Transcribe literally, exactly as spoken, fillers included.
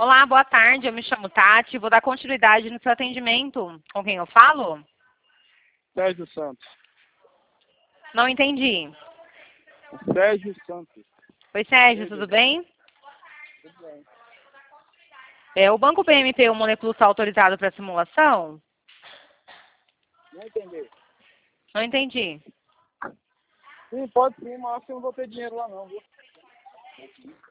Olá, boa tarde. Eu me chamo Tati. Vou dar continuidade no seu atendimento. Com quem eu falo? Sérgio Santos. Não entendi. Sérgio Santos. Oi, Sérgio, tudo bem? Tudo bem. É, o Banco B M P, o Moneplus, está autorizado para simulação? Não entendi. Não entendi. Sim, pode sim, mas eu não vou ter dinheiro lá não, viu?